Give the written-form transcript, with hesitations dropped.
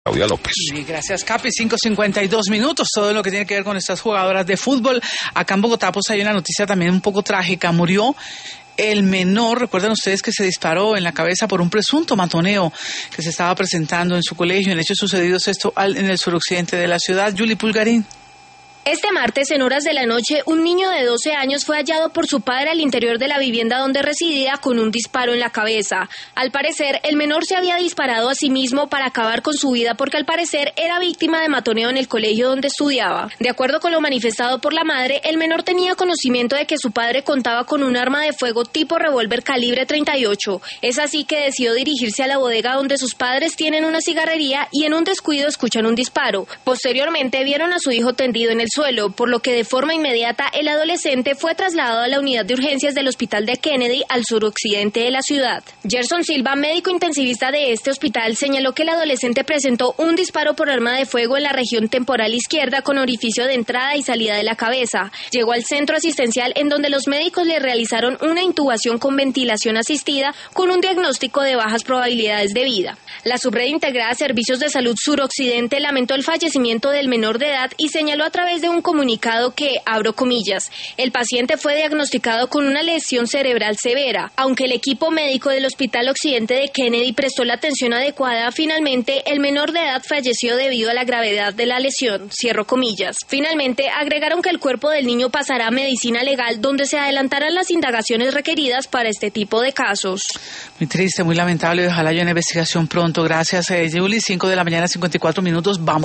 Claudia López. Y gracias, Capi. 5:52, todo lo que tiene que ver con estas jugadoras de fútbol. Acá en Bogotá pues hay una noticia también un poco trágica. Murió el menor, recuerdan ustedes que se disparó en la cabeza por un presunto matoneo que se estaba presentando en su colegio, en hechos sucedidos en el suroccidente de la ciudad. Yuli Pulgarín. Este martes, en horas de la noche, un niño de 12 años fue hallado por su padre al interior de la vivienda donde residía con un disparo en la cabeza. Al parecer, el menor se había disparado a sí mismo para acabar con su vida porque al parecer era víctima de matoneo en el colegio donde estudiaba. De acuerdo con lo manifestado por la madre, el menor tenía conocimiento de que su padre contaba con un arma de fuego tipo revólver calibre 38. Es así que decidió dirigirse a la bodega donde sus padres tienen una cigarrería y en un descuido escuchan un disparo. Posteriormente vieron a su hijo tendido en el suelo, por lo que de forma inmediata el adolescente fue trasladado a la unidad de urgencias del hospital de Kennedy al suroccidente de la ciudad. Gerson Silva, médico intensivista de este hospital, señaló que el adolescente presentó un disparo por arma de fuego en la región temporal izquierda con orificio de entrada y salida de la cabeza. Llegó al centro asistencial en donde los médicos le realizaron una intubación con ventilación asistida con un diagnóstico de bajas probabilidades de vida. La Subred Integrada de Servicios de Salud Suroccidente lamentó el fallecimiento del menor de edad y señaló a través de un comunicado que, abro comillas, el paciente fue diagnosticado con una lesión cerebral severa. Aunque el equipo médico del Hospital Occidente de Kennedy prestó la atención adecuada, finalmente el menor de edad falleció debido a la gravedad de la lesión, cierro comillas. Finalmente, agregaron que el cuerpo del niño pasará a medicina legal, donde se adelantarán las indagaciones requeridas para este tipo de casos. Muy triste, muy lamentable, ojalá haya una investigación pronto. Gracias, Yuli. 5:54 a.m. Vamos.